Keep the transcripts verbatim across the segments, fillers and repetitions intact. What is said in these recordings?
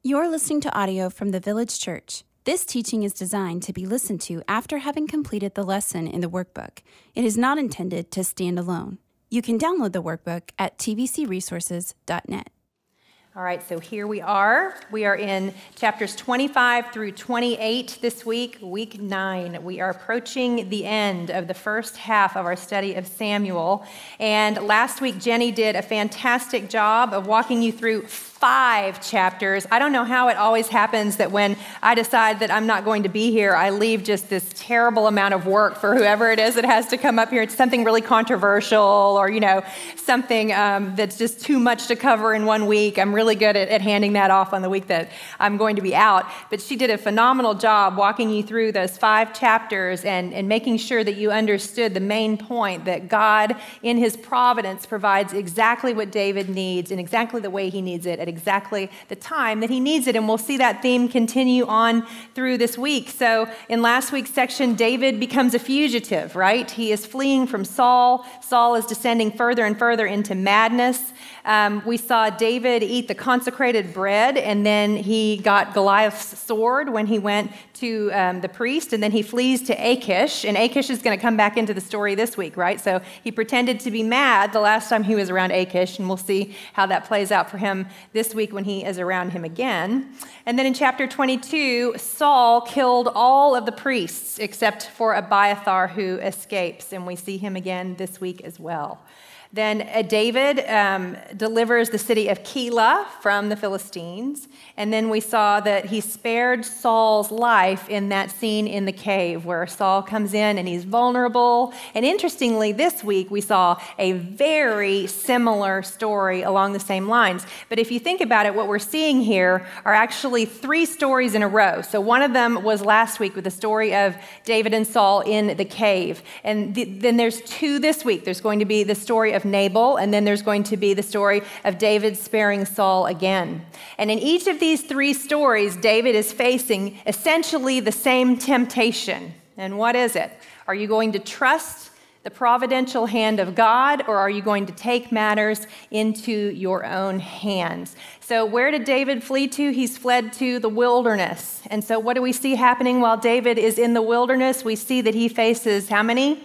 You're listening to audio from the Village Church. This teaching is designed to be listened to after having completed the lesson in the workbook. It is not intended to stand alone. You can download the workbook at t v c resources dot net. All right, so here we are. We are in chapters twenty-five through twenty-eight this week, week nine. We are approaching the end of the first half of our study of Samuel. And last week, Jenny did a fantastic job of walking you through five chapters. I don't know how it always happens that when I decide that I'm not going to be here, I leave just this terrible amount of work for whoever it is that has to come up here. It's something really controversial or, you know, something um, that's just too much to cover in one week. I'm really good at, at handing that off on the week that I'm going to be out. But she did a phenomenal job walking you through those five chapters and, and making sure that you understood the main point that God, in his providence, provides exactly what David needs and exactly the way he needs it at exactly the time that he needs it. And we'll see that theme continue on through this week. So in last week's section, David becomes a fugitive, right? He is fleeing from Saul. Saul is descending further and further into madness. Um, we saw David eat the consecrated bread, and then he got Goliath's sword when he went to um, the priest, and then he flees to Achish, and Achish is going to come back into the story this week, right? So he pretended to be mad the last time he was around Achish, and we'll see how that plays out for him this week when he is around him again. And then in chapter twenty-two, Saul killed all of the priests except for Abiathar, who escapes, and we see him again this week as well. Then uh, David um, delivers the city of Keilah from the Philistines. And then we saw that he spared Saul's life in that scene in the cave where Saul comes in and he's vulnerable. And interestingly, this week we saw a very similar story along the same lines. But if you think about it, what we're seeing here are actually three stories in a row. So one of them was last week with the story of David and Saul in the cave. And th- then there's two this week. There's going to be the story of Nabal, and then there's going to be the story of David sparing Saul again. And in each of these three stories, David is facing essentially the same temptation. And what is it? Are you going to trust the providential hand of God, or are you going to take matters into your own hands? So where did David flee to? He's fled to the wilderness. And so what do we see happening while David is in the wilderness? We see that he faces how many?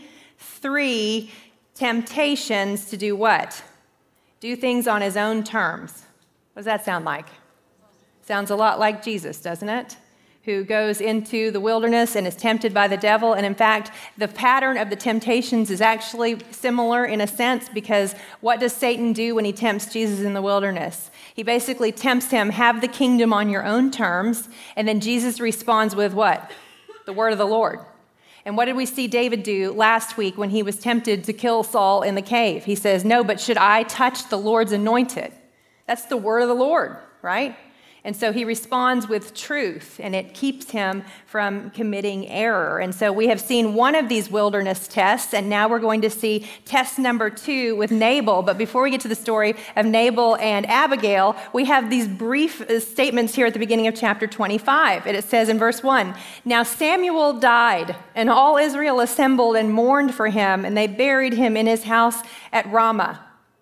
Three temptations to do what? Do things on his own terms. What does that sound like? Sounds a lot like Jesus, doesn't it? Who goes into the wilderness and is tempted by the devil. And in fact, the pattern of the temptations is actually similar in a sense, because what does Satan do when he tempts Jesus in the wilderness? He basically tempts him, have the kingdom on your own terms. And then Jesus responds with what? The word of the Lord. And what did we see David do last week when he was tempted to kill Saul in the cave? He says, no, but should I touch the Lord's anointed? That's the word of the Lord, right? And so he responds with truth, and it keeps him from committing error. And so we have seen one of these wilderness tests, and now we're going to see test number two with Nabal. But before we get to the story of Nabal and Abigail, we have these brief statements here at the beginning of chapter twenty-five. And it says in verse one, now Samuel died, and all Israel assembled and mourned for him, and they buried him in his house at Ramah.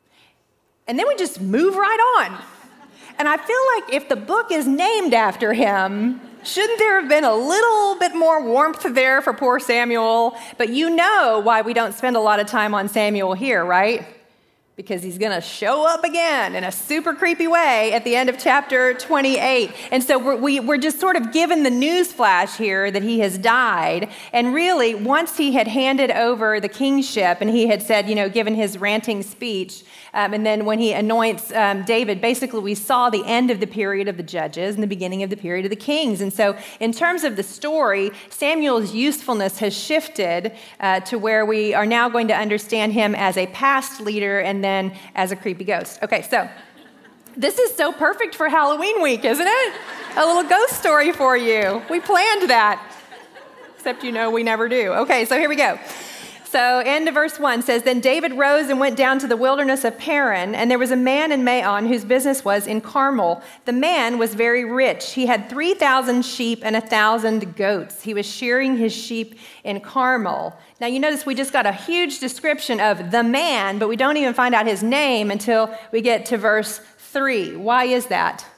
And then we just move right on. And I feel like if the book is named after him, shouldn't there have been a little bit more warmth there for poor Samuel? But you know why we don't spend a lot of time on Samuel here, right? Because he's going to show up again in a super creepy way at the end of chapter twenty-eight. And so we're, we, we're just sort of given the news flash here that he has died. And really, once he had handed over the kingship and he had said, you know, given his ranting speech, um, and then when he anoints um, David, basically we saw the end of the period of the judges and the beginning of the period of the kings. And so in terms of the story, Samuel's usefulness has shifted uh, to where we are now going to understand him as a past leader and then as a creepy ghost. Okay, so this is so perfect for Halloween week, isn't it? A little ghost story for you. We planned that, except you know we never do. Okay, so here we go. So end of verse one says, then David rose and went down to the wilderness of Paran, and there was a man in Maon whose business was in Carmel. The man was very rich. He had three thousand sheep and one thousand goats. He was shearing his sheep in Carmel. Now you notice we just got a huge description of the man, but we don't even find out his name until we get to verse three. Why is that?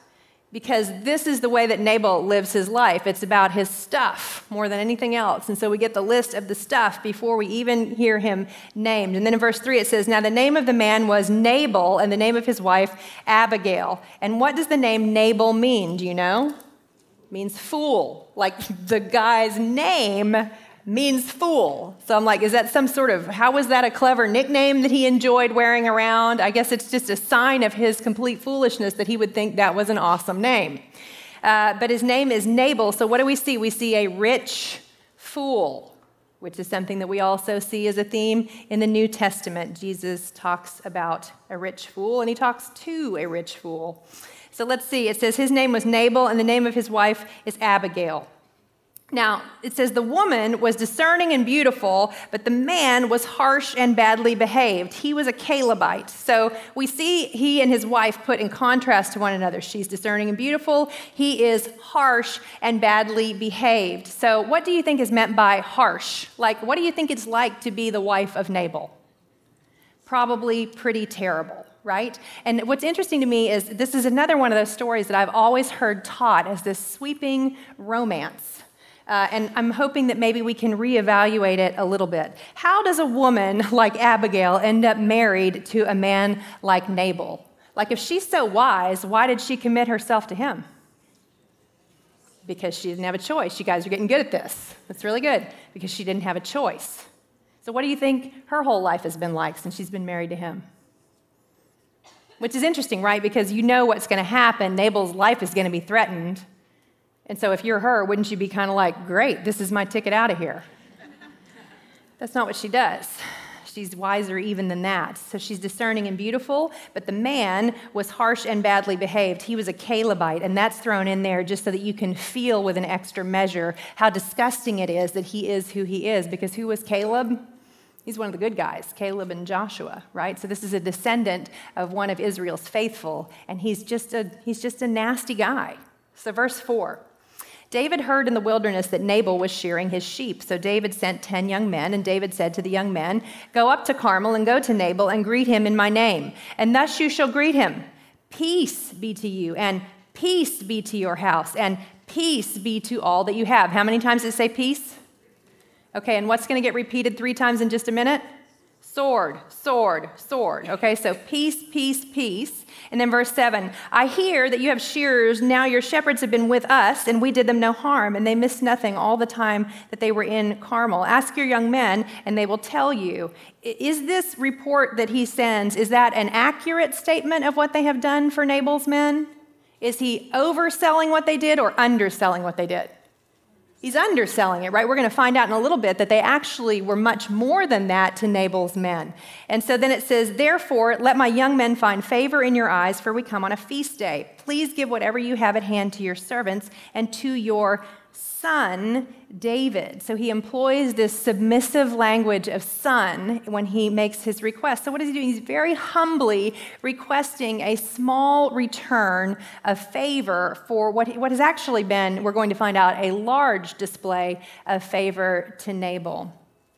because this is the way that Nabal lives his life. It's about his stuff more than anything else. And so we get the list of the stuff before we even hear him named. And then in verse three it says, now the name of the man was Nabal, and the name of his wife Abigail. And what does the name Nabal mean? Do you know? It means fool. Like the guy's name means fool. So I'm like, is that some sort of, how was that a clever nickname that he enjoyed wearing around? I guess it's just a sign of his complete foolishness that he would think that was an awesome name. Uh, but his name is Nabal. So what do we see? We see a rich fool, which is something that we also see as a theme in the New Testament. Jesus talks about a rich fool, and he talks to a rich fool. So let's see. It says his name was Nabal, and the name of his wife is Abigail. Now, it says the woman was discerning and beautiful, but the man was harsh and badly behaved. He was a Calebite. So we see he and his wife put in contrast to one another. She's discerning and beautiful. He is harsh and badly behaved. So what do you think is meant by harsh? Like, what do you think it's like to be the wife of Nabal? Probably pretty terrible, right? And what's interesting to me is this is another one of those stories that I've always heard taught as this sweeping romance. Uh, and I'm hoping that maybe we can reevaluate it a little bit. How does a woman like Abigail end up married to a man like Nabal? Like, if she's so wise, why did she commit herself to him? Because she didn't have a choice. You guys are getting good at this. That's really good. Because she didn't have a choice. So what do you think her whole life has been like since she's been married to him? Which is interesting, right? Because you know what's going to happen. Nabal's life is going to be threatened. And so if you're her, wouldn't you be kind of like, great, this is my ticket out of here? That's not what she does. She's wiser even than that. So she's discerning and beautiful, but the man was harsh and badly behaved. He was a Calebite, and that's thrown in there just so that you can feel with an extra measure how disgusting it is that he is who he is. Because who was Caleb? He's one of the good guys, Caleb and Joshua, right? So this is a descendant of one of Israel's faithful, and he's just a, he's just a nasty guy. So verse four. David heard in the wilderness that Nabal was shearing his sheep. So David sent ten young men, and David said to the young men, go up to Carmel and go to Nabal and greet him in my name. And thus you shall greet him. Peace be to you, and peace be to your house, and peace be to all that you have. How many times does it say peace? Okay, and what's going to get repeated three times in just a minute? Sword, sword, sword. Okay, so peace, peace, peace. And then verse seven, I hear that you have shearers. Now your shepherds have been with us, and we did them no harm, and they missed nothing all the time that they were in Carmel. Ask your young men, and they will tell you. Is this report that he sends, is that an accurate statement of what they have done for Nabal's men? Is he overselling what they did or underselling what they did? He's underselling it, right? We're going to find out in a little bit that they actually were much more than that to Nabal's men. And so then it says, therefore, let my young men find favor in your eyes, for we come on a feast day. Please give whatever you have at hand to your servants and to your son, David. So he employs this submissive language of son when he makes his request. So what is he doing? He's very humbly requesting a small return of favor for what, what has actually been, we're going to find out, a large display of favor to Nabal.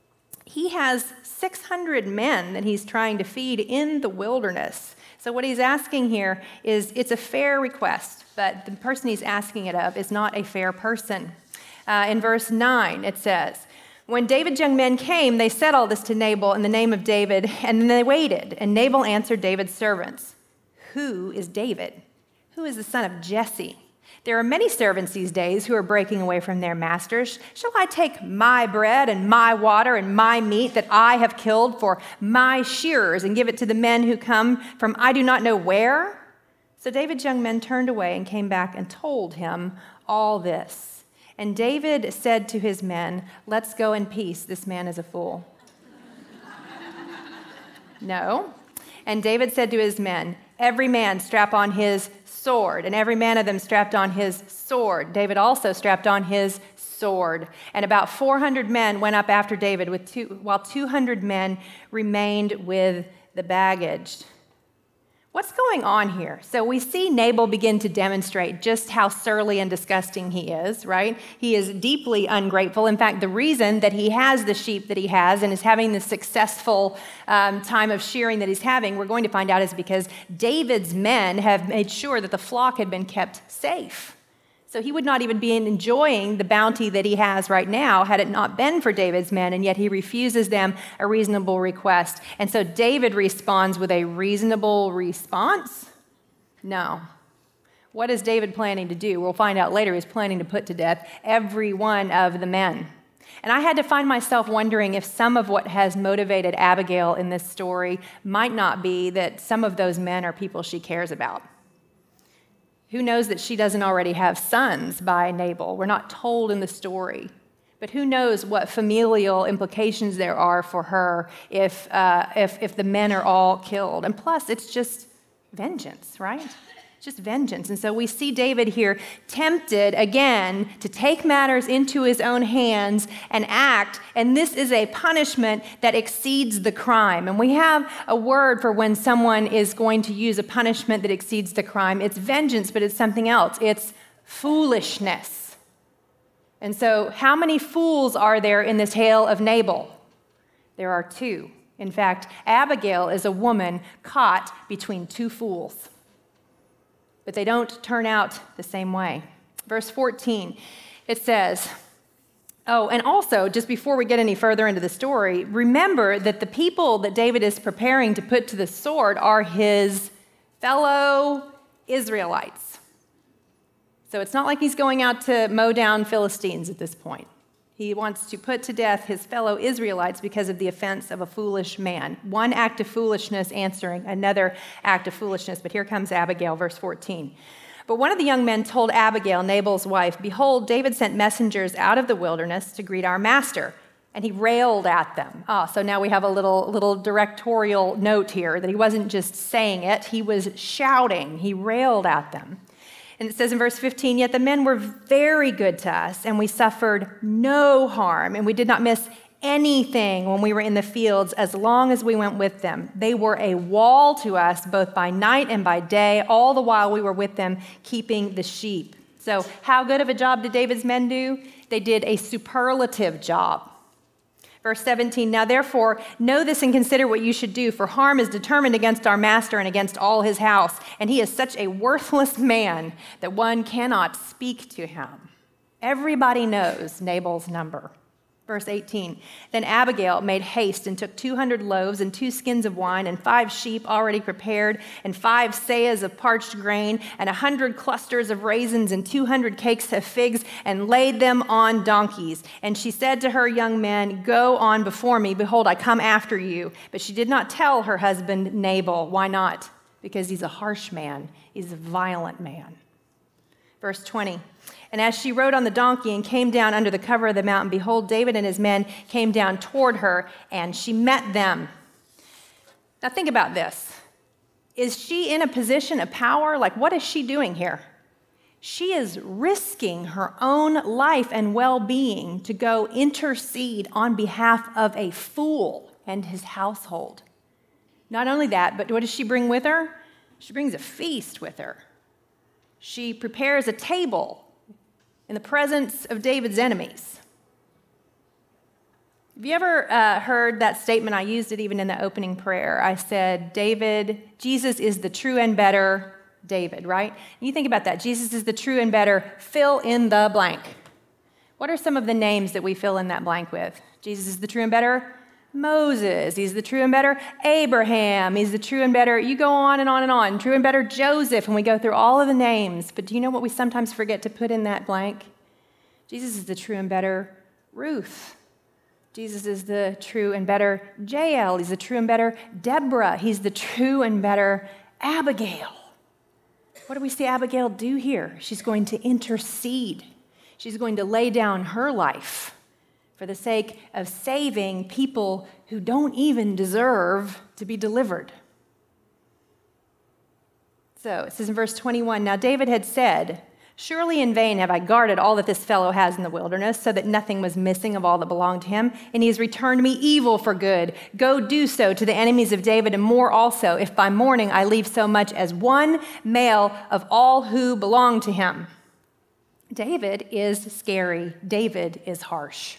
He has six hundred men that he's trying to feed in the wilderness. So what he's asking here is, it's a fair request, but the person he's asking it of is not a fair person. Uh, in verse nine, it says, when David's young men came, they said all this to Nabal in the name of David, and then they waited. And Nabal answered David's servants, who is David? Who is the son of Jesse? There are many servants these days who are breaking away from their masters. Shall I take my bread and my water and my meat that I have killed for my shearers and give it to the men who come from I do not know where? So David's young men turned away and came back and told him all this. And David said to his men, let's go in peace. This man is a fool. No. And David said to his men, every man strap on his sword, and every man of them strapped on his sword. David also strapped on his sword. And about four hundred men went up after David, with two, while two hundred men remained with the baggage. What's going on here? So we see Nabal begin to demonstrate just how surly and disgusting he is, right? He is deeply ungrateful. In fact, the reason that he has the sheep that he has and is having the successful um, time of shearing that he's having, we're going to find out, is because David's men have made sure that the flock had been kept safe. So he would not even be enjoying the bounty that he has right now had it not been for David's men, and yet he refuses them a reasonable request. And so David responds with a reasonable response? No. What is David planning to do? We'll find out later. He's planning to put to death every one of the men. And I had to find myself wondering if some of what has motivated Abigail in this story might not be that some of those men are people she cares about. Who knows that she doesn't already have sons by Nabal? We're not told in the story. But who knows what familial implications there are for her if, uh, if, if the men are all killed. And plus, it's just vengeance, right? Just vengeance. And so we see David here tempted again to take matters into his own hands and act. And this is a punishment that exceeds the crime. And we have a word for when someone is going to use a punishment that exceeds the crime. It's vengeance, but it's something else. It's foolishness. And so how many fools are there in the tale of Nabal? There are two. In fact, Abigail is a woman caught between two fools. But they don't turn out the same way. Verse fourteen, it says, oh, and also, just before we get any further into the story, remember that the people that David is preparing to put to the sword are his fellow Israelites. So it's not like he's going out to mow down Philistines at this point. He wants to put to death his fellow Israelites because of the offense of a foolish man. One act of foolishness answering another act of foolishness. But here comes Abigail, verse fourteen. But one of the young men told Abigail, Nabal's wife, behold, David sent messengers out of the wilderness to greet our master. And he railed at them. Ah, so now we have a little, little directorial note here that he wasn't just saying it, he was shouting. He railed at them. And it says in verse fifteen, yet the men were very good to us, and we suffered no harm, and we did not miss anything when we were in the fields as long as we went with them. They were a wall to us both by night and by day, all the while we were with them keeping the sheep. So how good of a job did David's men do? They did a superlative job. Verse seventeen, now therefore, know this and consider what you should do, for harm is determined against our master and against all his house, and he is such a worthless man that one cannot speak to him. Everybody knows Nabal's number. Verse eighteen, then Abigail made haste and took two hundred loaves and two skins of wine and five sheep already prepared and five seahs of parched grain and a hundred clusters of raisins and two hundred cakes of figs and laid them on donkeys. And she said to her young men, go on before me. Behold, I come after you. But she did not tell her husband Nabal. Why not? Because he's a harsh man. He's a violent man. Verse twenty, and as she rode on the donkey and came down under the cover of the mountain, behold, David and his men came down toward her, and she met them. Now think about this. Is she in a position of power? Like, what is she doing here? She is risking her own life and well-being to go intercede on behalf of a fool and his household. Not only that, but what does she bring with her? She brings a feast with her. She prepares a table in the presence of David's enemies. Have you ever uh, heard that statement? I used it even in the opening prayer. I said, David, Jesus is the true and better David, right? And you think about that. Jesus is the true and better, fill in the blank. What are some of the names that we fill in that blank with? Jesus is the true and better Moses. He's the true and better Abraham. He's the true and better, you go on and on and on, true and better Joseph, and we go through all of the names. But do you know what we sometimes forget to put in that blank? Jesus is the true and better Ruth. Jesus is the true and better Jael. He's the true and better Deborah. He's the true and better Abigail. What do we see Abigail do here? She's going to intercede. She's going to lay down her life for the sake of saving people who don't even deserve to be delivered. So it says in verse twenty-one, now David had said, Surely in vain have I guarded all that this fellow has in the wilderness, so that nothing was missing of all that belonged to him, and he has returned me evil for good. Go do so to the enemies of David, and more also, if by morning I leave so much as one male of all who belong to him." David is scary. David is harsh.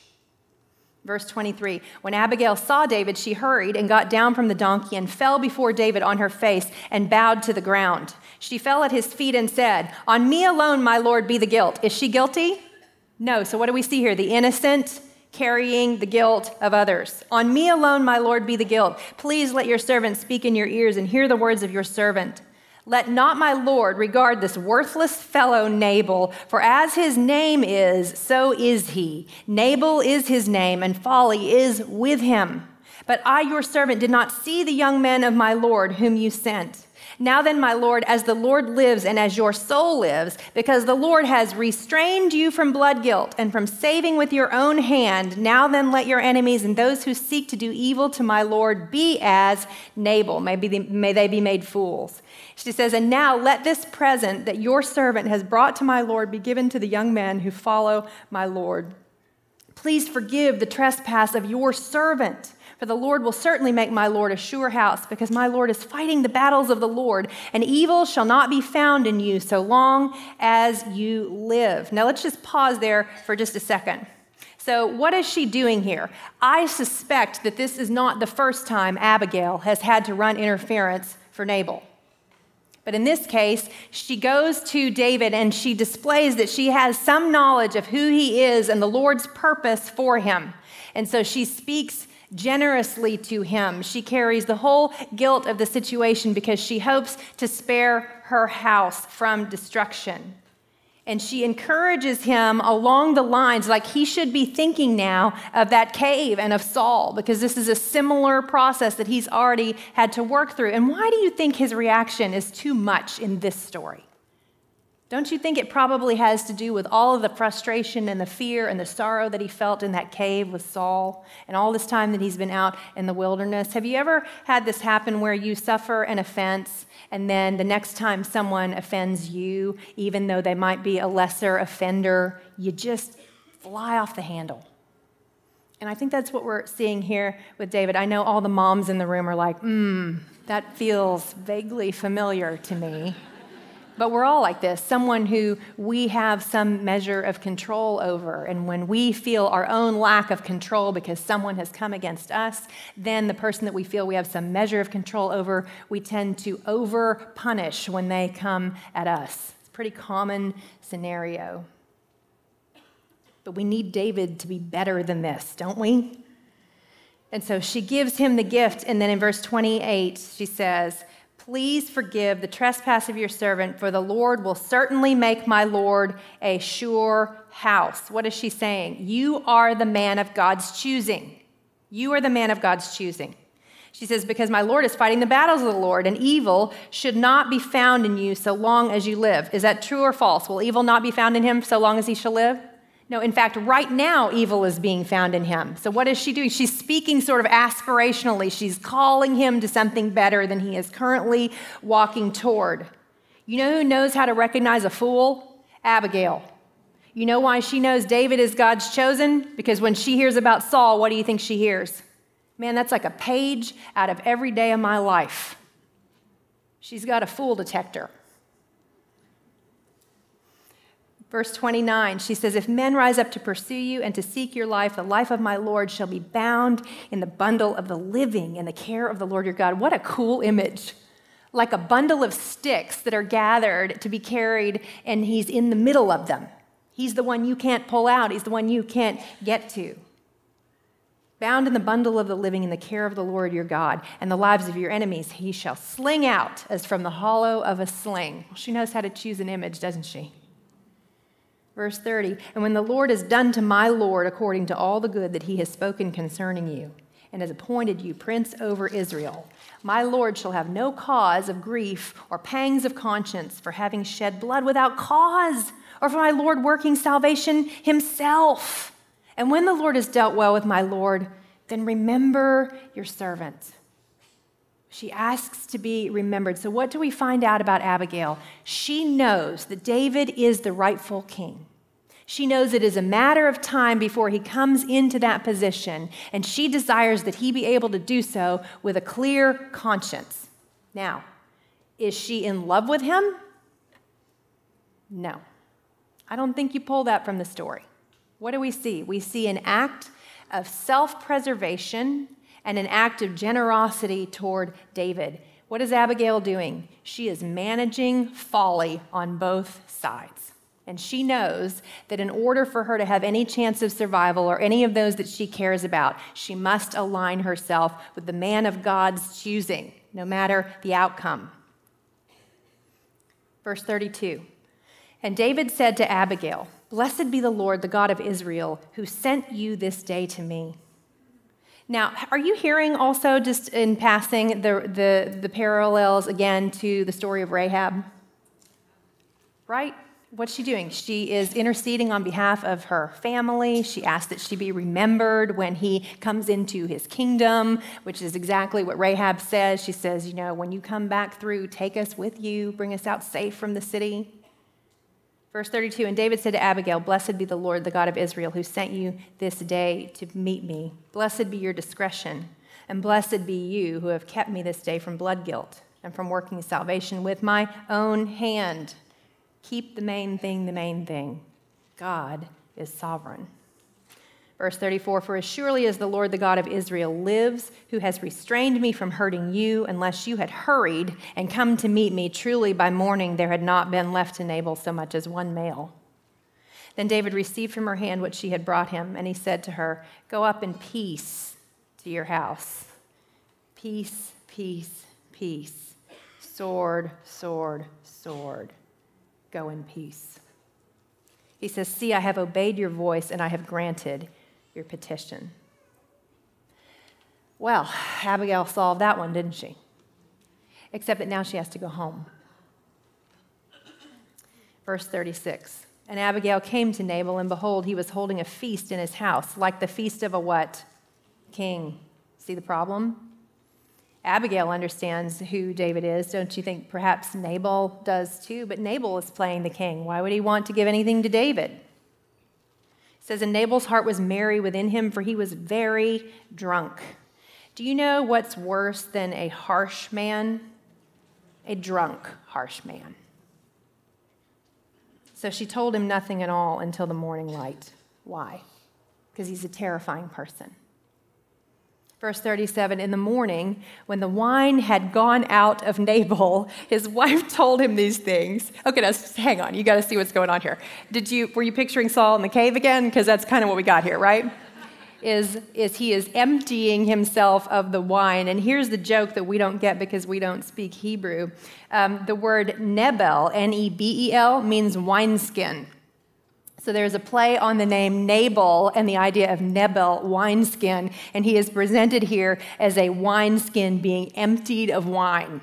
Verse twenty-three, when Abigail saw David, she hurried and got down from the donkey and fell before David on her face and bowed to the ground. She fell at his feet and said, "On me alone, my Lord, be the guilt." Is she guilty? No. So what do we see here? The innocent carrying the guilt of others. "On me alone, my Lord, be the guilt. Please let your servant speak in your ears and hear the words of your servant. Let not my Lord regard this worthless fellow Nabal, for as his name is, so is he. Nabal is his name, and folly is with him. But I, your servant, did not see the young men of my Lord whom you sent. Now then, my Lord, as the Lord lives and as your soul lives, because the Lord has restrained you from blood guilt and from saving with your own hand, now then let your enemies and those who seek to do evil to my Lord be as Nabal. May, be the, may they be made fools." She says, "And now let this present that your servant has brought to my Lord be given to the young men who follow my Lord. Please forgive the trespass of your servant. For the Lord will certainly make my Lord a sure house, because my Lord is fighting the battles of the Lord, and evil shall not be found in you so long as you live." Now let's just pause there for just a second. So what is she doing here? I suspect that this is not the first time Abigail has had to run interference for Nabal. But in this case, she goes to David and she displays that she has some knowledge of who he is and the Lord's purpose for him. And so she speaks generously to him. She carries the whole guilt of the situation because she hopes to spare her house from destruction. And she encourages him along the lines, like he should be thinking now of that cave and of Saul, because this is a similar process that he's already had to work through. And why do you think his reaction is too much in this story? Don't you think it probably has to do with all of the frustration and the fear and the sorrow that he felt in that cave with Saul and all this time that he's been out in the wilderness? Have you ever had this happen where you suffer an offense and then the next time someone offends you, even though they might be a lesser offender, you just fly off the handle? And I think that's what we're seeing here with David. I know all the moms in the room are like, hmm, that feels vaguely familiar to me. But we're all like this, someone who we have some measure of control over. And when we feel our own lack of control because someone has come against us, then the person that we feel we have some measure of control over, we tend to over-punish when they come at us. It's a pretty common scenario. But we need David to be better than this, don't we? And so she gives him the gift, and then in verse twenty-eight, she says, "Please forgive the trespass of your servant, for the Lord will certainly make my Lord a sure house." What is she saying? You are the man of God's choosing. You are the man of God's choosing. She says, "Because my Lord is fighting the battles of the Lord, and evil should not be found in you so long as you live." Is that true or false? Will evil not be found in him so long as he shall live? No, in fact, right now, evil is being found in him. So what is she doing? She's speaking sort of aspirationally. She's calling him to something better than he is currently walking toward. You know who knows how to recognize a fool? Abigail. You know why she knows David is God's chosen? Because when she hears about Saul, what do you think she hears? Man, that's like a page out of every day of my life. She's got a fool detector. Verse twenty-nine, she says, "If men rise up to pursue you and to seek your life, the life of my Lord shall be bound in the bundle of the living in the care of the Lord your God." What a cool image. Like a bundle of sticks that are gathered to be carried, and he's in the middle of them. He's the one you can't pull out. He's the one you can't get to. Bound in the bundle of the living in the care of the Lord your God, and the lives of your enemies he shall sling out as from the hollow of a sling. Well, she knows how to choose an image, doesn't she? Verse thirty, "And when the Lord has done to my Lord according to all the good that he has spoken concerning you, and has appointed you prince over Israel, my Lord shall have no cause of grief or pangs of conscience for having shed blood without cause, or for my Lord working salvation himself. And when the Lord has dealt well with my Lord, then remember your servant." She asks to be remembered. So what do we find out about Abigail? She knows that David is the rightful king. She knows it is a matter of time before he comes into that position, and she desires that he be able to do so with a clear conscience. Now, is she in love with him? No. I don't think you pull that from the story. What do we see? We see an act of self-preservation and an act of generosity toward David. What is Abigail doing? She is managing folly on both sides. And she knows that in order for her to have any chance of survival or any of those that she cares about, she must align herself with the man of God's choosing, no matter the outcome. Verse thirty-two, and David said to Abigail, "Blessed be the Lord, the God of Israel, who sent you this day to me." Now, are you hearing also, just in passing, the, the, the parallels again to the story of Rahab? Right? What's she doing? She is interceding on behalf of her family. She asks that she be remembered when he comes into his kingdom, which is exactly what Rahab says. She says, you know, when you come back through, take us with you, bring us out safe from the city. Verse thirty-two, and David said to Abigail, "Blessed be the Lord, the God of Israel, who sent you this day to meet me. Blessed be your discretion, and blessed be you who have kept me this day from blood guilt and from working salvation with my own hand. Keep the main thing the main thing. God is sovereign." Verse thirty-four, "For as surely as the Lord, the God of Israel, lives, who has restrained me from hurting you, unless you had hurried and come to meet me, truly by morning there had not been left to Nabal so much as one male." Then David received from her hand what she had brought him, and he said to her, "Go up in peace to your house." Peace, peace, peace. Sword, sword, sword. Go in peace. He says, "See, I have obeyed your voice, and I have granted your petition." Well, Abigail solved that one, didn't she? Except that now she has to go home. Verse thirty-six, and Abigail came to Nabal, and behold, he was holding a feast in his house, like the feast of a what? King. See the problem? Abigail understands who David is. Don't you think perhaps Nabal does too? But Nabal is playing the king. Why would he want to give anything to David? It says, and Nabal's heart was merry within him, for he was very drunk. Do you know what's worse than a harsh man? A drunk, harsh man. So she told him nothing at all until the morning light. Why? Because he's a terrifying person. Verse thirty-seven, in the morning, when the wine had gone out of Nabal, his wife told him these things. Okay, now hang on. You got to see what's going on here. Did you, were you picturing Saul in the cave again? Because that's kind of what we got here, right? Is, is he is emptying himself of the wine. And here's the joke that we don't get because we don't speak Hebrew. Um, the word nebel, N E B E L, means wineskin. So there's a play on the name Nabal and the idea of Nebel, wineskin, and he is presented here as a wineskin being emptied of wine.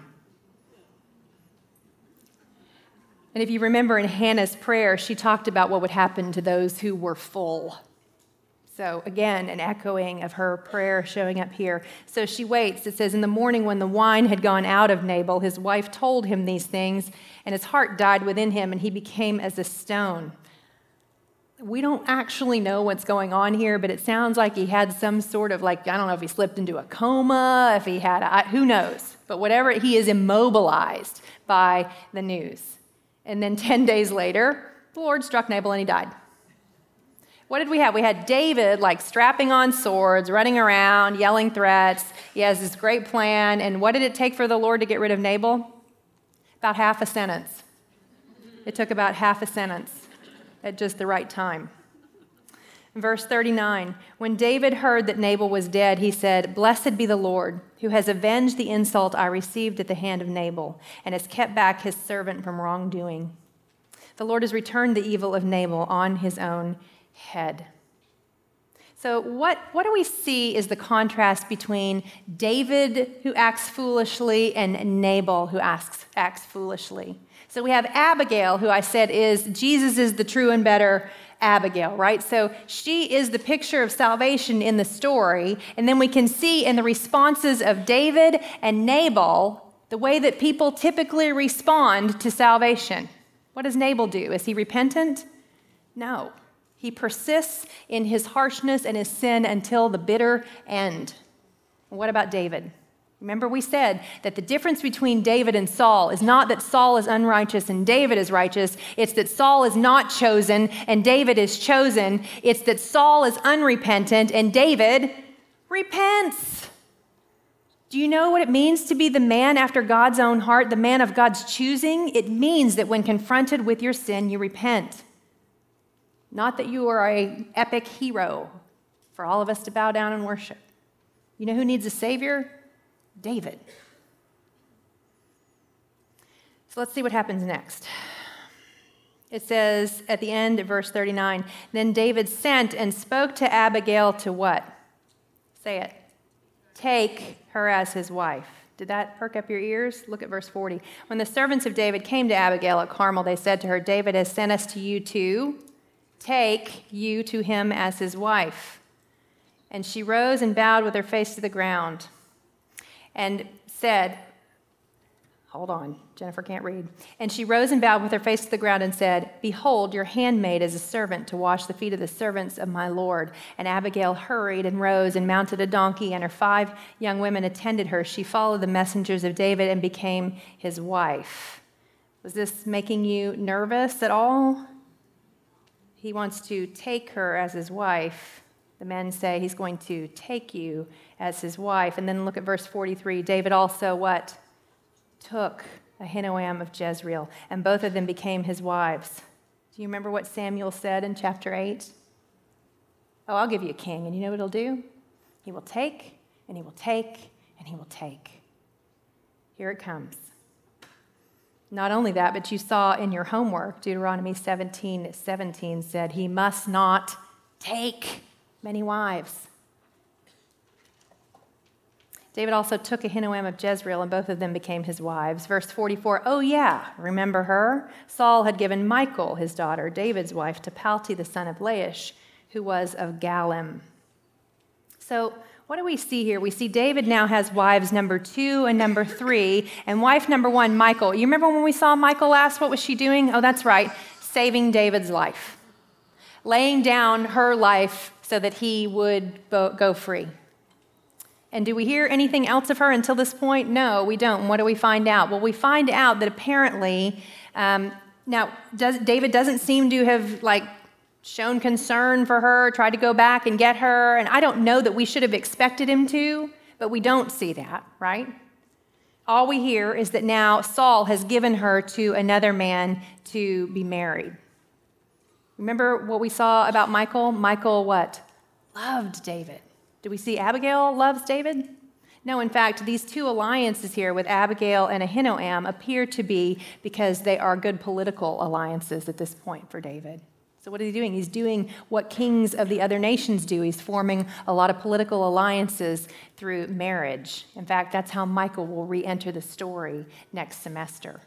And if you remember in Hannah's prayer, she talked about what would happen to those who were full. So again, an echoing of her prayer showing up here. So she waits. It says, in the morning when the wine had gone out of Nabal, his wife told him these things, and his heart died within him, and he became as a stone. We don't actually know what's going on here, but it sounds like he had some sort of like, I don't know if he slipped into a coma, if he had, a, who knows. But whatever, he is immobilized by the news. And then ten days later, the Lord struck Nabal and he died. What did we have? We had David like strapping on swords, running around, yelling threats. He has this great plan. And what did it take for the Lord to get rid of Nabal? About half a sentence. It took about half a sentence. At just the right time. In verse thirty-nine, when David heard that Nabal was dead, he said, "Blessed be the Lord, who has avenged the insult I received at the hand of Nabal, and has kept back his servant from wrongdoing. The Lord has returned the evil of Nabal on his own head." So what, what do we see is the contrast between David, who acts foolishly, and Nabal, who acts, acts foolishly. So we have Abigail, who I said is, Jesus is the true and better Abigail, right? So she is the picture of salvation in the story. And then we can see in the responses of David and Nabal the way that people typically respond to salvation. What does Nabal do? Is he repentant? No. He persists in his harshness and his sin until the bitter end. What about David? Remember, we said that the difference between David and Saul is not that Saul is unrighteous and David is righteous. It's that Saul is not chosen and David is chosen. It's that Saul is unrepentant and David repents. Do you know what it means to be the man after God's own heart, the man of God's choosing? It means that when confronted with your sin, you repent. Not that you are an epic hero for all of us to bow down and worship. You know who needs a savior? David. So let's see what happens next. It says at the end of verse thirty-nine, then David sent and spoke to Abigail to what? Say it. Take her as his wife. Did that perk up your ears? Look at verse forty. When the servants of David came to Abigail at Carmel, they said to her, David has sent us to you to take you to him as his wife. And she rose and bowed with her face to the ground and said, hold on, Jennifer can't read. And she rose and bowed with her face to the ground and said, behold, your handmaid is a servant to wash the feet of the servants of my Lord. And Abigail hurried and rose and mounted a donkey, and her five young women attended her. She followed the messengers of David and became his wife. Was this making you nervous at all? He wants to take her as his wife. The men say he's going to take you as his wife. And then look at verse forty-three. David also what? Took Ahinoam of Jezreel, and both of them became his wives. Do you remember what Samuel said in chapter eight? Oh, I'll give you a king, and you know what he'll do? He will take, and he will take, and he will take. Here it comes. Not only that, but you saw in your homework, Deuteronomy seventeen seventeen said, he must not take many wives. David also took Ahinoam of Jezreel, and both of them became his wives. Verse forty-four, oh yeah, remember her? Saul had given Michal, his daughter, David's wife, to Palti, the son of Laish, who was of Galim. So what do we see here? We see David now has wives number two and number three, and wife number one, Michal. You remember when we saw Michal last? What was she doing? Oh, that's right, saving David's life, laying down her life so that he would go free. And do we hear anything else of her until this point? No, we don't. And what do we find out? Well, we find out that apparently, um, now does, David doesn't seem to have like shown concern for her, tried to go back and get her. And I don't know that we should have expected him to, but we don't see that, right? All we hear is that now Saul has given her to another man to be married. Remember what we saw about Michal? Michal what? Loved David. Do we see Abigail loves David? No, in fact, these two alliances here with Abigail and Ahinoam appear to be because they are good political alliances at this point for David. So what is he doing? He's doing what kings of the other nations do. He's forming a lot of political alliances through marriage. In fact, that's how Michal will re-enter the story next semester.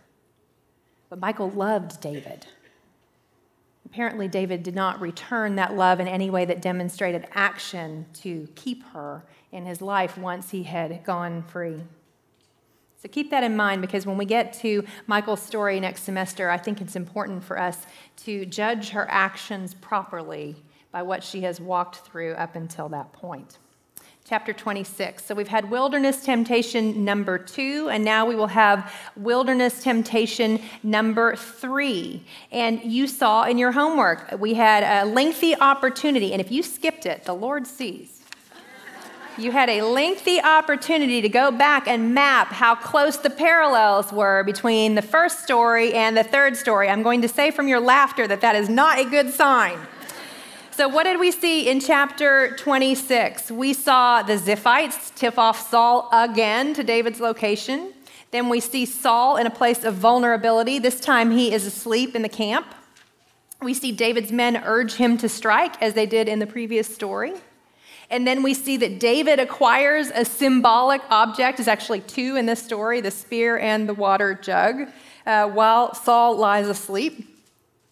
But Michal loved David. Apparently, David did not return that love in any way that demonstrated action to keep her in his life once he had gone free. So keep that in mind, because when we get to Michal's story next semester, I think it's important for us to judge her actions properly by what she has walked through up until that point. Chapter twenty-six. So we've had wilderness temptation number two, and now we will have wilderness temptation number three. And you saw in your homework, we had a lengthy opportunity, and if you skipped it, the Lord sees. You had a lengthy opportunity to go back and map how close the parallels were between the first story and the third story. I'm going to say from your laughter that that is not a good sign. So what did we see in chapter twenty-six? We saw the Ziphites tip off Saul again to David's location. Then we see Saul in a place of vulnerability. This time he is asleep in the camp. We see David's men urge him to strike, as they did in the previous story. And then we see that David acquires a symbolic object. There's actually two in this story, the spear and the water jug, uh, while Saul lies asleep.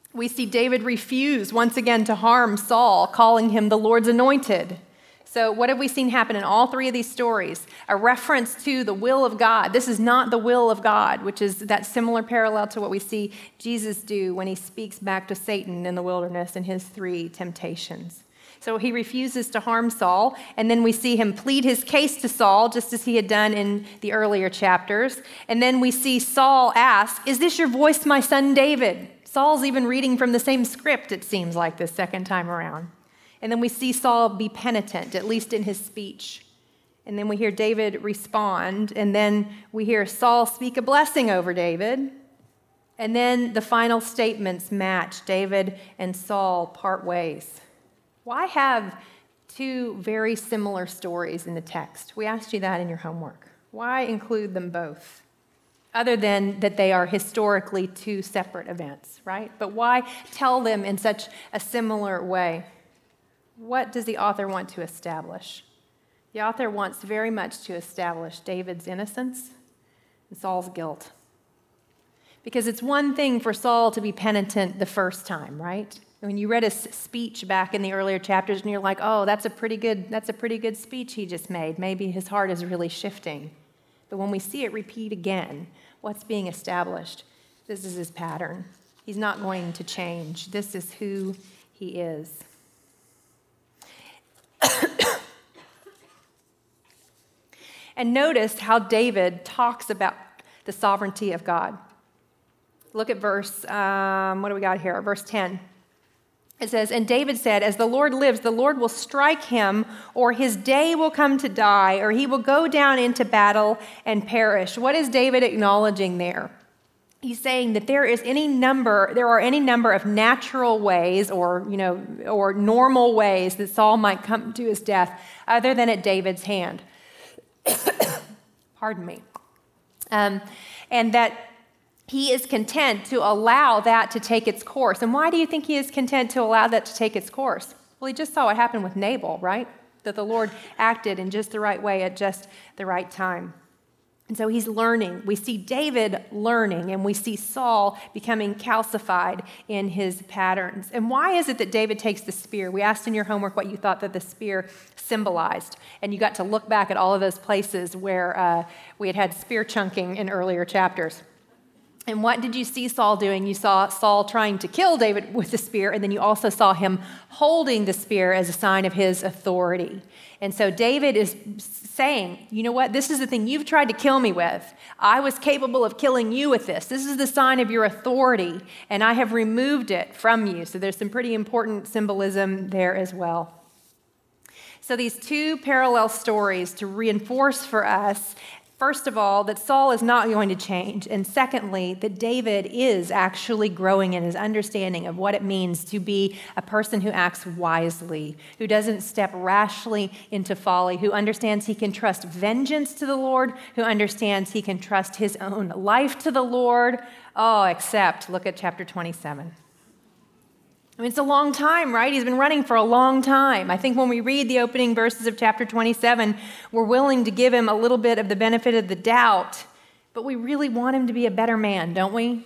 We see David refuse once again to harm Saul, calling him the Lord's anointed. So what have we seen happen in all three of these stories? A reference to the will of God. This is not the will of God, which is that similar parallel to what we see Jesus do when he speaks back to Satan in the wilderness in his three temptations. So he refuses to harm Saul, and then we see him plead his case to Saul, just as he had done in the earlier chapters. And then we see Saul ask, "Is this your voice, my son David?" Saul's even reading from the same script, it seems like, this second time around. And then we see Saul be penitent, at least in his speech. And then we hear David respond, and then we hear Saul speak a blessing over David. And then the final statements match. David and Saul part ways. Why have two very similar stories in the text? We asked you that in your homework. Why include them both? Other than that they are historically two separate events, right? But why tell them in such a similar way? What does the author want to establish? The author wants very much to establish David's innocence and Saul's guilt. Because it's one thing for Saul to be penitent the first time, right? When you read his speech back in the earlier chapters and you're like, oh, that's a pretty good, that's a pretty good speech he just made. Maybe his heart is really shifting. But when we see it repeat again, what's being established? This is his pattern. He's not going to change. This is who he is. And notice how David talks about the sovereignty of God. Look at verse, um, what do we got here? Verse ten. It says, "And David said, as the Lord lives, the Lord will strike him, or his day will come to die, or he will go down into battle and perish." What is David acknowledging there? He's saying that there is any number, there are any number of natural ways or, you know, or normal ways that Saul might come to his death other than at David's hand. Pardon me. Um, and that he is content to allow that to take its course. And why do you think he is content to allow that to take its course? Well, he just saw what happened with Nabal, right? That the Lord acted in just the right way at just the right time. And so he's learning. We see David learning, and we see Saul becoming calcified in his patterns. And why is it that David takes the spear? We asked in your homework what you thought that the spear symbolized, and you got to look back at all of those places where uh, we had had spear chunking in earlier chapters. And what did you see Saul doing? You saw Saul trying to kill David with the spear, and then you also saw him holding the spear as a sign of his authority. And so David is saying, you know what? This is the thing you've tried to kill me with. I was capable of killing you with this. This is the sign of your authority, and I have removed it from you. So there's some pretty important symbolism there as well. So these two parallel stories to reinforce for us, first of all, that Saul is not going to change, and secondly, that David is actually growing in his understanding of what it means to be a person who acts wisely, who doesn't step rashly into folly, who understands he can trust vengeance to the Lord, who understands he can trust his own life to the Lord. Oh, except, look at chapter twenty-seven. I mean, it's a long time, right? He's been running for a long time. I think when we read the opening verses of chapter twenty-seven, we're willing to give him a little bit of the benefit of the doubt, but we really want him to be a better man, don't we?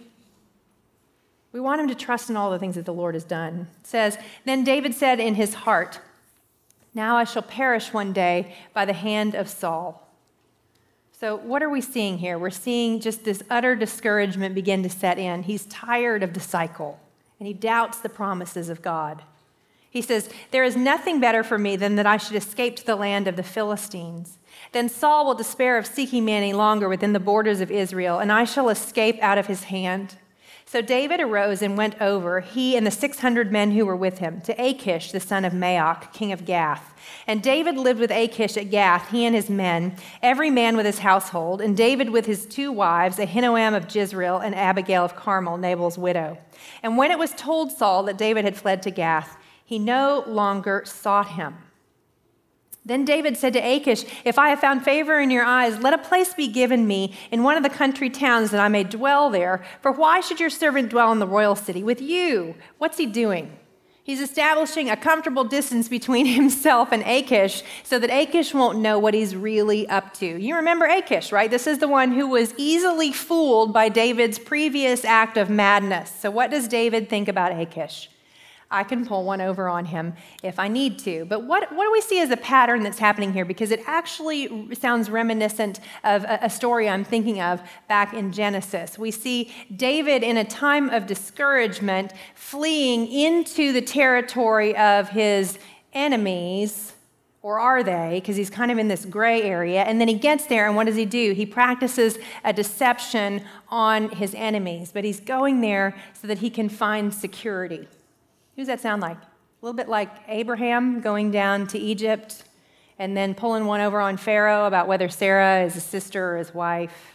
We want him to trust in all the things that the Lord has done. It says, "Then David said in his heart, 'Now I shall perish one day by the hand of Saul.'" So what are we seeing here? We're seeing just this utter discouragement begin to set in. He's tired of the cycle. And he doubts the promises of God. He says, "There is nothing better for me than that I should escape to the land of the Philistines. Then Saul will despair of seeking me any longer within the borders of Israel, and I shall escape out of his hand." So David arose and went over, he and the six hundred men who were with him, to Achish, the son of Maoch, king of Gath. And David lived with Achish at Gath, he and his men, every man with his household, and David with his two wives, Ahinoam of Jezreel and Abigail of Carmel, Nabal's widow. And when it was told Saul that David had fled to Gath, he no longer sought him. Then David said to Achish, "If I have found favor in your eyes, let a place be given me in one of the country towns that I may dwell there. For why should your servant dwell in the royal city with you?" What's he doing? He's establishing a comfortable distance between himself and Achish so that Achish won't know what he's really up to. You remember Achish, right? This is the one who was easily fooled by David's previous act of madness. So what does David think about Achish? I can pull one over on him if I need to. But what, what do we see as a pattern that's happening here? Because it actually sounds reminiscent of a, a story I'm thinking of back in Genesis. We see David in a time of discouragement fleeing into the territory of his enemies, or are they? Because he's kind of in this gray area. And then he gets there, and what does he do? He practices a deception on his enemies. But he's going there so that he can find security. Who does that sound like? A little bit like Abraham going down to Egypt and then pulling one over on Pharaoh about whether Sarah is his sister or his wife.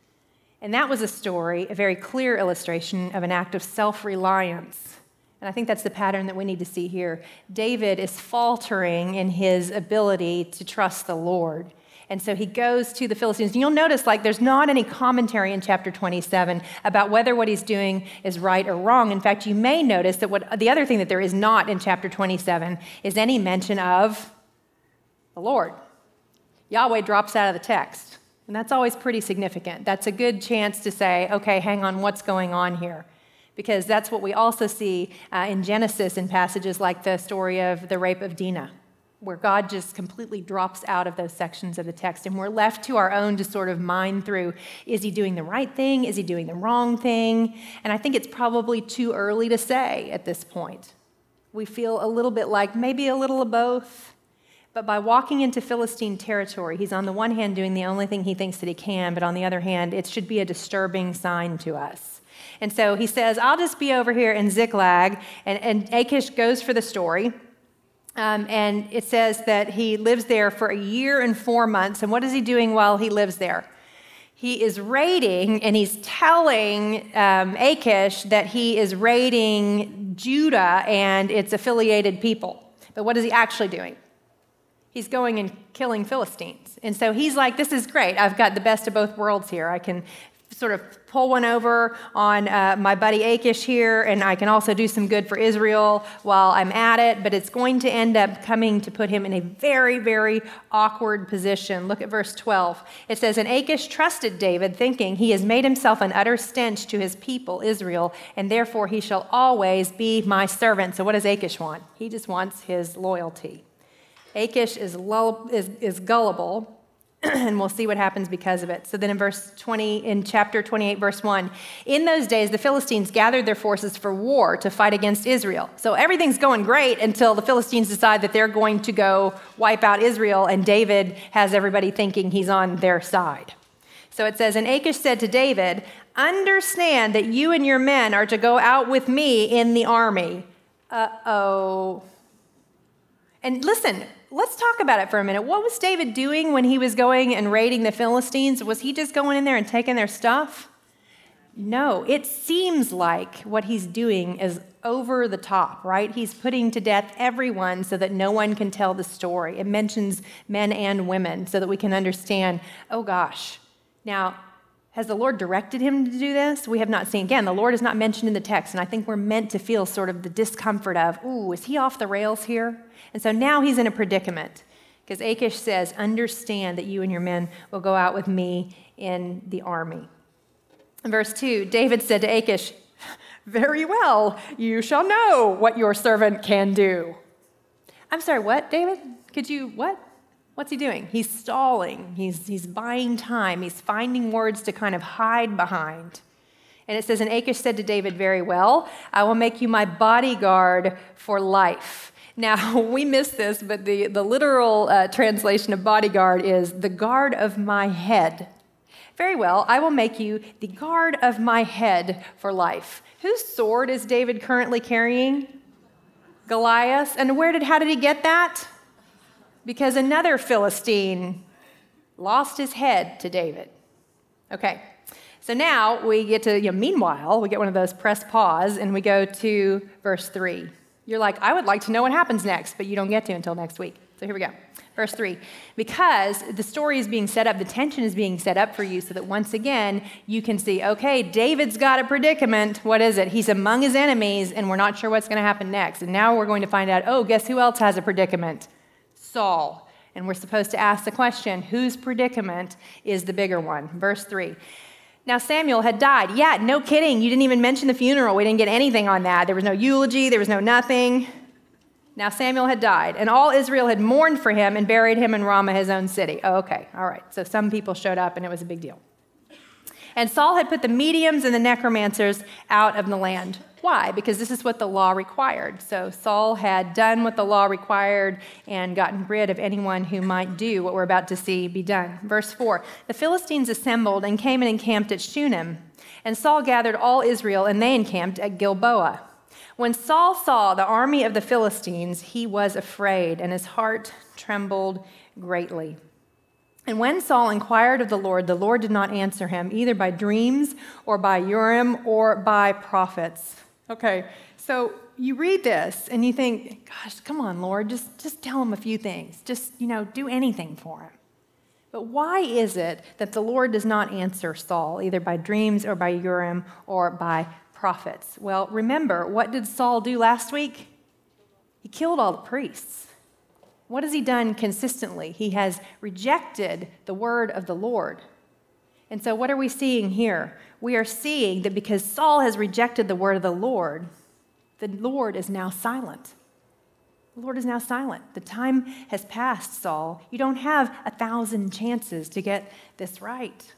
And that was a story, a very clear illustration of an act of self-reliance. And I think that's the pattern that we need to see here. David is faltering in his ability to trust the Lord. And so he goes to the Philistines. And you'll notice, like, there's not any commentary in chapter twenty-seven about whether what he's doing is right or wrong. In fact, you may notice that what the other thing that there is not in chapter twenty-seven is any mention of the Lord. Yahweh drops out of the text. And that's always pretty significant. That's a good chance to say, okay, hang on, what's going on here? Because that's what we also see uh, in Genesis in passages like the story of the rape of Dinah, where God just completely drops out of those sections of the text, and we're left to our own to sort of mine through, is he doing the right thing? Is he doing the wrong thing? And I think it's probably too early to say at this point. We feel a little bit like maybe a little of both, but by walking into Philistine territory, he's on the one hand doing the only thing he thinks that he can, but on the other hand, it should be a disturbing sign to us. And so he says, I'll just be over here in Ziklag, and, and Achish goes for the story. Um, and it says that he lives there for a year and four months. And what is he doing while he lives there? He is raiding, and he's telling um, Achish that he is raiding Judah and its affiliated people. But what is he actually doing? He's going and killing Philistines. And so he's like, this is great. I've got the best of both worlds here. I can sort of pull one over on uh, my buddy Achish here, and I can also do some good for Israel while I'm at it, but it's going to end up coming to put him in a very, very awkward position. Look at verse twelve. It says, and Achish trusted David, thinking, he has made himself an utter stench to his people, Israel, and therefore he shall always be my servant. So what does Achish want? He just wants his loyalty. Achish is, lull- is, is gullible, and we'll see what happens because of it. So then in verse twenty, in chapter twenty-eight, verse one, in those days the Philistines gathered their forces for war to fight against Israel. So everything's going great until the Philistines decide that they're going to go wipe out Israel, and David has everybody thinking he's on their side. So it says, and Achish said to David, understand that you and your men are to go out with me in the army. Uh-oh. And listen, let's talk about it for a minute. What was David doing when he was going and raiding the Philistines? Was he just going in there and taking their stuff? No, it seems like what he's doing is over the top, right? He's putting to death everyone so that no one can tell the story. It mentions men and women so that we can understand, oh gosh. Now, has the Lord directed him to do this? We have not seen. Again, the Lord is not mentioned in the text, and I think we're meant to feel sort of the discomfort of, ooh, is he off the rails here? And so now he's in a predicament, because Achish says, understand that you and your men will go out with me in the army. In verse two, David said to Achish, very well, you shall know what your servant can do. I'm sorry, what, David? Could you, what? What's he doing? He's stalling. He's, he's buying time. He's finding words to kind of hide behind. And it says, and Achish said to David, very well, I will make you my bodyguard for life. Now, we miss this, but the, the literal uh, translation of bodyguard is the guard of my head. Very well, I will make you the guard of my head for life. Whose sword is David currently carrying? Goliath. And where did, how did he get that? Because another Philistine lost his head to David. Okay, so now we get to, you know, meanwhile, we get one of those press pause, and we go to verse three. You're like, I would like to know what happens next, but you don't get to until next week. So here we go. Verse three, because the story is being set up, the tension is being set up for you so that once again, you can see, okay, David's got a predicament. What is it? He's among his enemies, and we're not sure what's going to happen next. And now we're going to find out, oh, guess who else has a predicament? Saul. And we're supposed to ask the question, whose predicament is the bigger one? Verse three. Now Samuel had died. Yeah, no kidding. You didn't even mention the funeral. We didn't get anything on that. There was no eulogy. There was no nothing. Now Samuel had died, and all Israel had mourned for him and buried him in Ramah, his own city. Oh, okay, all right. So some people showed up, and it was a big deal. And Saul had put the mediums and the necromancers out of the land. Why? Because this is what the law required. So Saul had done what the law required and gotten rid of anyone who might do what we're about to see be done. Verse four, the Philistines assembled and came and encamped at Shunem. And Saul gathered all Israel, and they encamped at Gilboa. When Saul saw the army of the Philistines, he was afraid, and his heart trembled greatly. And when Saul inquired of the Lord, the Lord did not answer him, either by dreams or by Urim or by prophets. Okay, so you read this and you think, gosh, come on, Lord, just, just tell him a few things. Just, you know, do anything for him. But why is it that the Lord does not answer Saul, either by dreams or by Urim or by prophets? Well, remember, what did Saul do last week? He killed all the priests. What has he done consistently? He has rejected the word of the Lord. And so what are we seeing here? We are seeing that because Saul has rejected the word of the Lord, the Lord is now silent. The Lord is now silent. The time has passed, Saul. You don't have a thousand chances to get this right.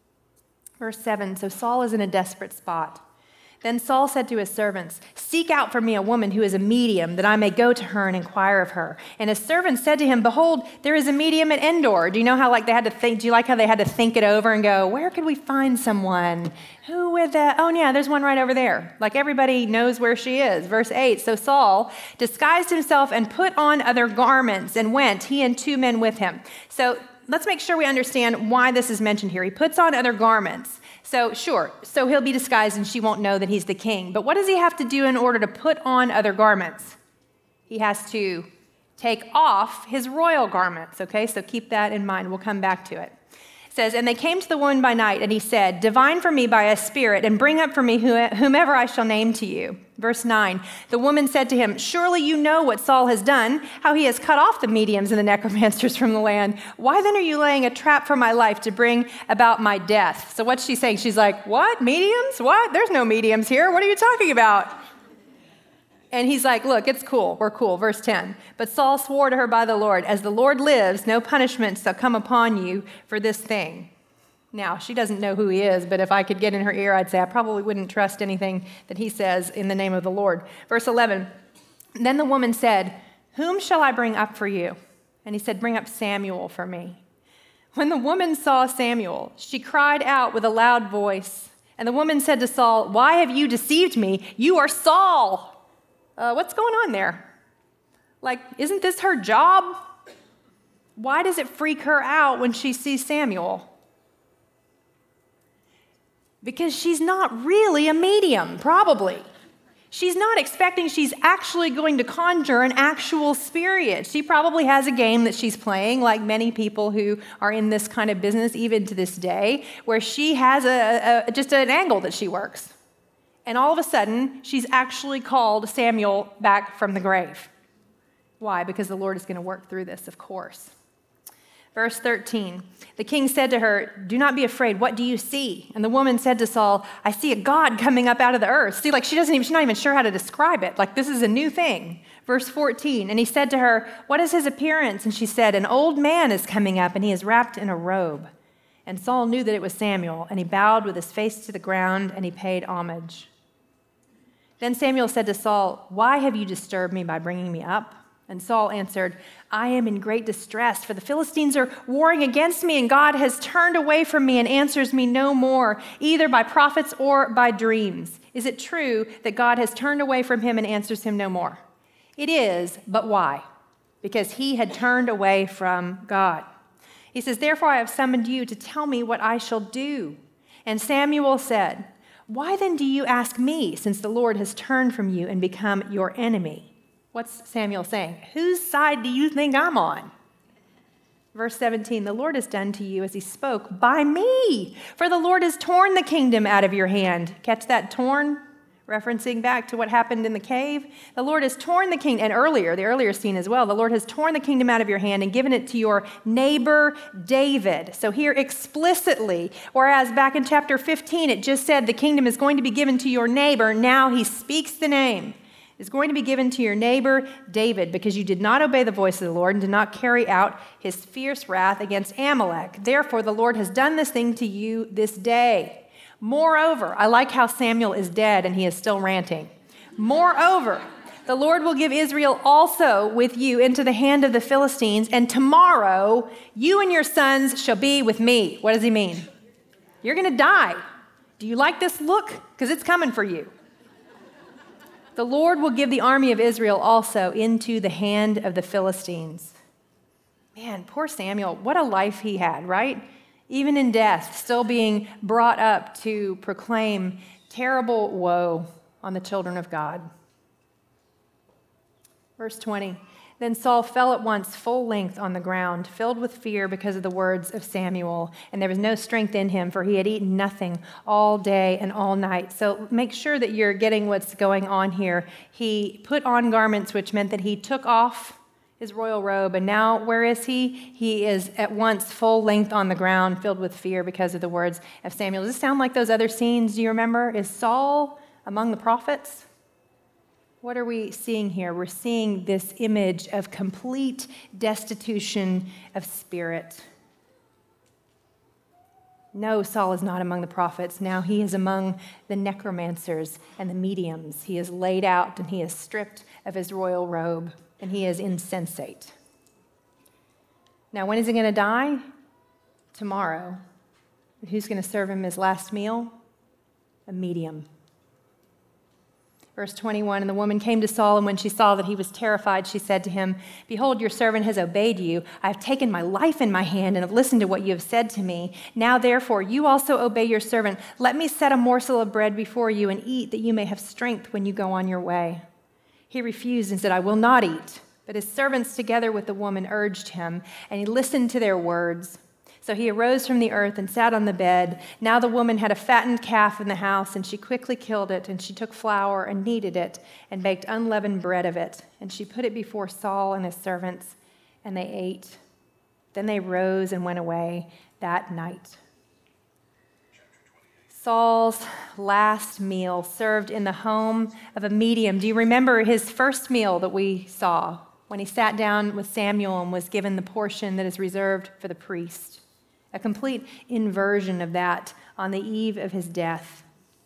Verse seven, so Saul is in a desperate spot. Then Saul said to his servants, seek out for me a woman who is a medium, that I may go to her and inquire of her. And his servants said to him, behold, there is a medium at Endor. Do you know how like they had to think, do you like how they had to think it over and go, where could we find someone? Who with that? Oh yeah, there's one right over there. Like everybody knows where she is. Verse eight, so Saul disguised himself and put on other garments and went, he and two men with him. So let's make sure we understand why this is mentioned here. He puts on other garments. So sure, so he'll be disguised and she won't know that he's the king. But what does he have to do in order to put on other garments? He has to take off his royal garments, okay? So keep that in mind. We'll come back to it. It says, and they came to the woman by night, and he said, divine for me by a spirit, and bring up for me whomever I shall name to you. Verse nine, the woman said to him, surely you know what Saul has done, how he has cut off the mediums and the necromancers from the land. Why then are you laying a trap for my life to bring about my death? So what's she saying? She's like, what, mediums? What? There's no mediums here. What are you talking about? And he's like, look, it's cool. We're cool. Verse ten. But Saul swore to her by the Lord, as the Lord lives, no punishment shall come upon you for this thing. Now, she doesn't know who he is, but if I could get in her ear, I'd say I probably wouldn't trust anything that he says in the name of the Lord. Verse eleven. Then the woman said, whom shall I bring up for you? And he said, bring up Samuel for me. When the woman saw Samuel, she cried out with a loud voice. And the woman said to Saul, why have you deceived me? You are Saul. Uh, what's going on there? Like, isn't this her job? Why does it freak her out when she sees Samuel? Because she's not really a medium, probably. She's not expecting she's actually going to conjure an actual spirit. She probably has a game that she's playing, like many people who are in this kind of business, even to this day, where she has a, a just an angle that she works. And all of a sudden, she's actually called Samuel back from the grave. Why? Because the Lord is going to work through this, of course. Verse thirteen, the king said to her, do not be afraid. What do you see? And the woman said to Saul, I see a God coming up out of the earth. See, like she doesn't even, she's not even sure how to describe it. Like this is a new thing. Verse fourteen, and he said to her, what is his appearance? And she said, an old man is coming up, and he is wrapped in a robe. And Saul knew that it was Samuel, and he bowed with his face to the ground, and he paid homage. Then Samuel said to Saul, why have you disturbed me by bringing me up? And Saul answered, I am in great distress, for the Philistines are warring against me, and God has turned away from me and answers me no more, either by prophets or by dreams. Is it true that God has turned away from him and answers him no more? It is, but why? Because he had turned away from God. He says, therefore I have summoned you to tell me what I shall do. And Samuel said, why then do you ask me, since the Lord has turned from you and become your enemy? What's Samuel saying? Whose side do you think I'm on? Verse seventeen, the Lord has done to you as he spoke by me, for the Lord has torn the kingdom out of your hand. Catch that, torn? Referencing back to what happened in the cave. The Lord has torn the kingdom, and earlier, the earlier scene as well, the Lord has torn the kingdom out of your hand and given it to your neighbor David. So here explicitly, whereas back in chapter fifteen, it just said the kingdom is going to be given to your neighbor, now he speaks the name. Is going to be given to your neighbor David, because you did not obey the voice of the Lord and did not carry out his fierce wrath against Amalek. Therefore, the Lord has done this thing to you this day. Moreover, I like how Samuel is dead and he is still ranting. Moreover, the Lord will give Israel also with you into the hand of the Philistines, and tomorrow you and your sons shall be with me. What does he mean? You're going to die. Do you like this look? Because it's coming for you. The Lord will give the army of Israel also into the hand of the Philistines. Man, poor Samuel, what a life he had, right? Even in death, still being brought up to proclaim terrible woe on the children of God. Verse twenty, then Saul fell at once full length on the ground, filled with fear because of the words of Samuel, and there was no strength in him, for he had eaten nothing all day and all night. So make sure that you're getting what's going on here. He put on garments, which meant that he took off his royal robe, and now where is he? He is at once full length on the ground, filled with fear because of the words of Samuel. Does this sound like those other scenes? Do you remember? Is Saul among the prophets? What are we seeing here? We're seeing this image of complete destitution of spirit. No, Saul is not among the prophets. Now he is among the necromancers and the mediums. He is laid out and he is stripped of his royal robe, and he is insensate. Now, when is he going to die? Tomorrow. And who's going to serve him his last meal? A medium. Verse twenty-one, and the woman came to Saul, and when she saw that he was terrified, she said to him, behold, your servant has obeyed you. I have taken my life in my hand and have listened to what you have said to me. Now, therefore, you also obey your servant. Let me set a morsel of bread before you and eat, that you may have strength when you go on your way. He refused and said, I will not eat. But his servants together with the woman urged him, and he listened to their words. So he arose from the earth and sat on the bed. Now the woman had a fattened calf in the house, and she quickly killed it, and she took flour and kneaded it, and baked unleavened bread of it. And she put it before Saul and his servants, and they ate. Then they rose and went away that night. Saul's last meal served in the home of a medium. Do you remember his first meal that we saw when he sat down with Samuel and was given the portion that is reserved for the priest? A complete inversion of that on the eve of his death.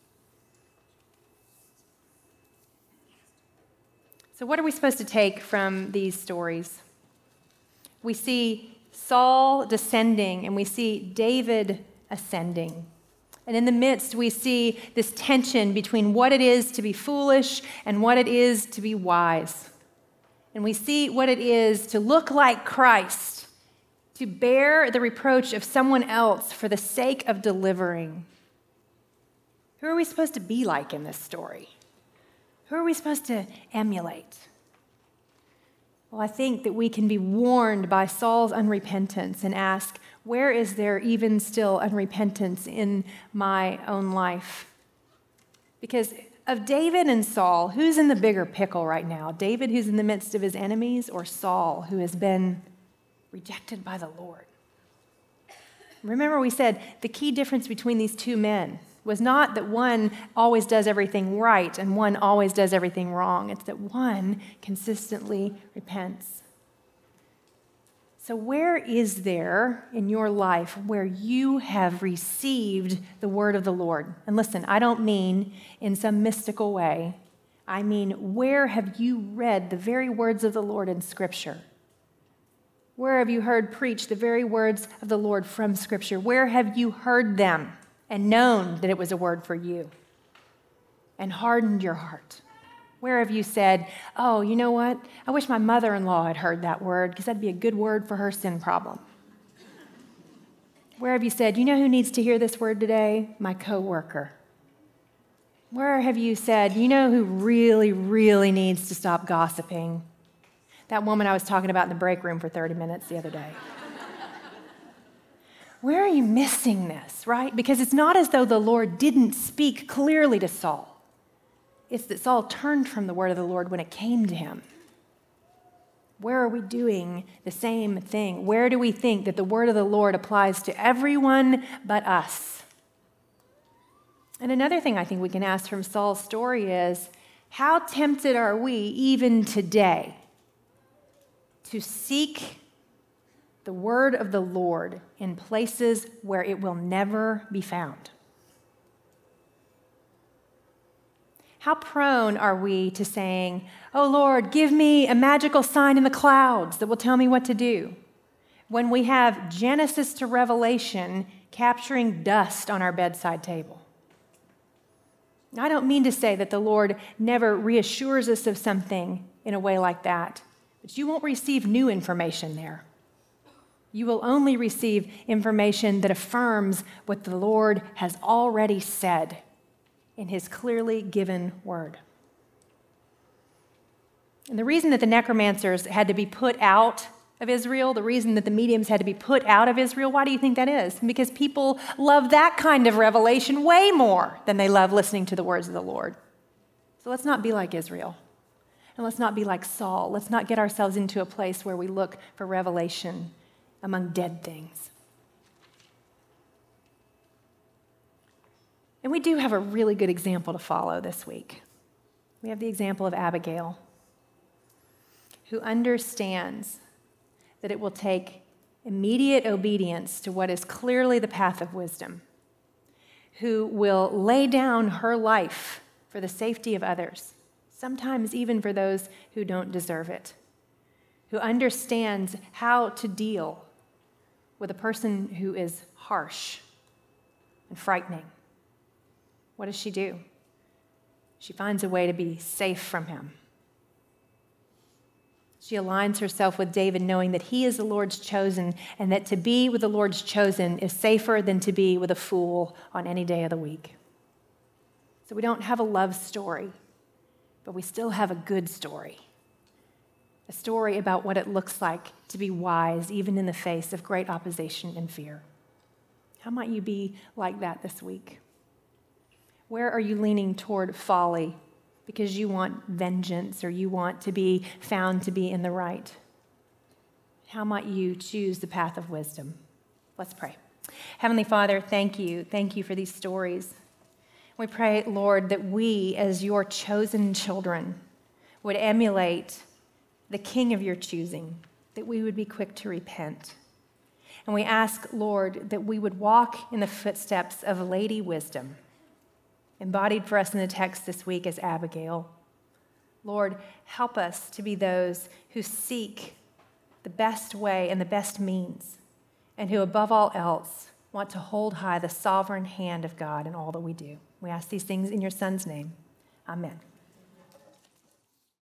So what are we supposed to take from these stories? We see Saul descending and we see David ascending. And in the midst, we see this tension between what it is to be foolish and what it is to be wise. And we see what it is to look like Christ, to bear the reproach of someone else for the sake of delivering. Who are we supposed to be like in this story? Who are we supposed to emulate? Well, I think that we can be warned by Saul's unrepentance and ask, where is there even still unrepentance in my own life? Because of David and Saul, who's in the bigger pickle right now? David, who's in the midst of his enemies, or Saul, who has been rejected by the Lord? Remember, we said the key difference between these two men was not that one always does everything right and one always does everything wrong. It's that one consistently repents. So where is there in your life where you have received the word of the Lord? And listen, I don't mean in some mystical way. I mean, where have you read the very words of the Lord in Scripture? Where have you heard preached the very words of the Lord from Scripture? Where have you heard them and known that it was a word for you and hardened your heart? Where have you said, oh, you know what? I wish my mother-in-law had heard that word because that'd be a good word for her sin problem. Where have you said, you know who needs to hear this word today? My coworker. Where have you said, you know who really, really needs to stop gossiping? That woman I was talking about in the break room for thirty minutes the other day. Where are you missing this, right? Because it's not as though the Lord didn't speak clearly to Saul. It's that Saul turned from the word of the Lord when it came to him. Where are we doing the same thing? Where do we think that the word of the Lord applies to everyone but us? And another thing I think we can ask from Saul's story is, how tempted are we even today to seek the word of the Lord in places where it will never be found? How prone are we to saying, oh Lord, give me a magical sign in the clouds that will tell me what to do, when we have Genesis to Revelation capturing dust on our bedside table? I don't mean to say that the Lord never reassures us of something in a way like that, but you won't receive new information there. You will only receive information that affirms what the Lord has already said in his clearly given word. And the reason that the necromancers had to be put out of Israel, the reason that the mediums had to be put out of Israel, why do you think that is? Because people love that kind of revelation way more than they love listening to the words of the Lord. So let's not be like Israel. And let's not be like Saul. Let's not get ourselves into a place where we look for revelation among dead things. And we do have a really good example to follow this week. We have the example of Abigail, who understands that it will take immediate obedience to what is clearly the path of wisdom, who will lay down her life for the safety of others, sometimes even for those who don't deserve it, who understands how to deal with a person who is harsh and frightening. What does she do? She finds a way to be safe from him. She aligns herself with David, knowing that he is the Lord's chosen, and that to be with the Lord's chosen is safer than to be with a fool on any day of the week. So we don't have a love story, but we still have a good story. A story about what it looks like to be wise, even in the face of great opposition and fear. How might you be like that this week? Where are you leaning toward folly because you want vengeance or you want to be found to be in the right? How might you choose the path of wisdom? Let's pray. Heavenly Father, thank you. Thank you for these stories. We pray, Lord, that we as your chosen children would emulate the King of your choosing, that we would be quick to repent. And we ask, Lord, that we would walk in the footsteps of Lady Wisdom, embodied for us in the text this week as Abigail. Lord, help us to be those who seek the best way and the best means, and who above all else want to hold high the sovereign hand of God in all that we do. We ask these things in your Son's name. Amen.